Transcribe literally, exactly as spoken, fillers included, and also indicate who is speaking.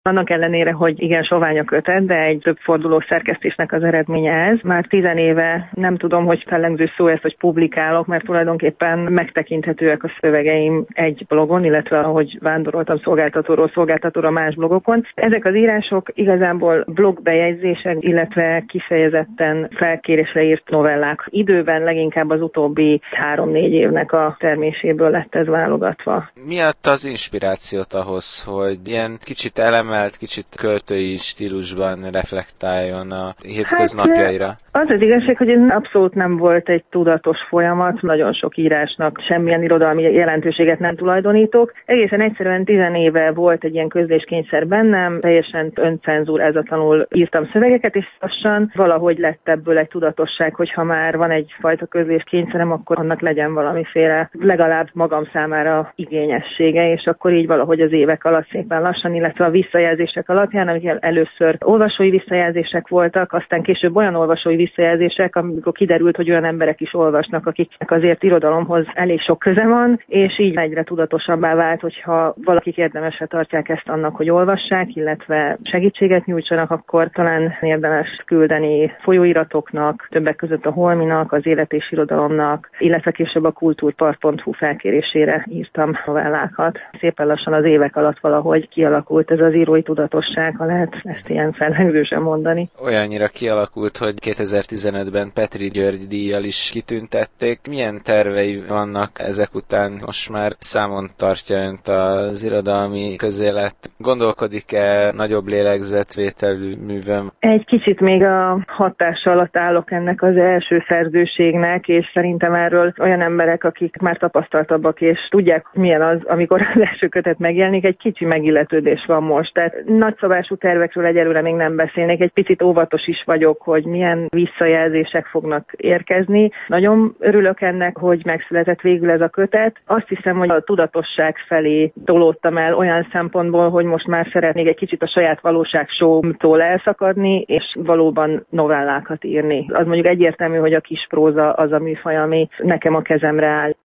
Speaker 1: Annak ellenére, hogy igen sovány a kötet, de egy több forduló szerkesztésnek az eredménye ez. Már tizenéve nem tudom, hogy fellengző szó ez, hogy publikálok, mert tulajdonképpen megtekinthetőek a szövegeim egy blogon, illetve ahogy vándoroltam szolgáltatóról szolgáltatóra más blogokon. Ezek az írások igazából blogbejegyzések, illetve kifejezetten felkérésre írt novellák. Időben leginkább az utóbbi három-négy évnek a terméséből lett ez válogatva.
Speaker 2: Mi adta az inspirációt ahhoz, hogy ilyen kicsit elemelt, kicsit költői stílusban reflektáljon a hétköznapjaira? Hát,
Speaker 1: az az igazság, hogy ez abszolút nem volt egy tudatos folyamat, nagyon sok írásnak semmilyen irodalmi jelentőséget nem tulajdonítok. Egészen egyszerűen tizenéve volt egy ilyen közléskényszer bennem, teljesen öncenzúrázatlanul írtam szövegeket, és lassan valahogy lett ebből egy tudatosság, hogy ha már van egyfajta közléskényszerem, akkor annak legyen valamiféle legalább magam számára igényessége, és akkor így valahogy az évek alatt szépen lassan, illetve a visszajelzések alapján, amik először olvasói visszajelzések voltak, aztán később olyan olvasói visszajelzések, amikor kiderült, hogy olyan emberek is olvasnak, akiknek azért irodalomhoz elég sok köze van, és így egyre tudatosabbá vált, hogyha valakik érdemesre tartják ezt annak, hogy olvassák, illetve segítséget nyújtsanak, akkor talán érdemes küldeni folyóiratoknak, többek között a Holminak, az Élet és Irodalomnak, illetve később a kultúrpart pont hu felkérésére írtam novellákat. Szépen lassan az évek alatt valahogy kialakult ez az írói tudatosság, ha lehet ezt ilyen fellengzősen mondani.
Speaker 2: Olyannyira kialakult, hogy kétezer-tizenötben Petri György díjjal is kitüntették. Milyen tervei vannak ezek után? Most már számon tartja önt az irodalmi közélet. Gondolkodik-e nagyobb lélegzetvételű művön?
Speaker 1: Egy kicsit még a hatása alatt állok ennek az első szerzőségnek, és szerintem erről olyan emberek, akik már tapasztaltabbak, és tudják, milyen az, amikor az első kötet megjelenik, egy kicsi megilletődés van most. Tehát nagyszabású tervekről egyelőre még nem beszélnék, egy picit óvatos is vagyok, hogy milyen visszajelzések fognak érkezni. Nagyon örülök ennek, hogy megszületett végül ez a kötet. Azt hiszem, hogy a tudatosság felé tolódtam el olyan szempontból, hogy most már szeretnék egy kicsit a saját valóságsómtól elszakadni, és valóban novellákat írni. Az mondjuk egyértelmű, hogy a kis próza az a műfaj, ami nekem a kezemre áll.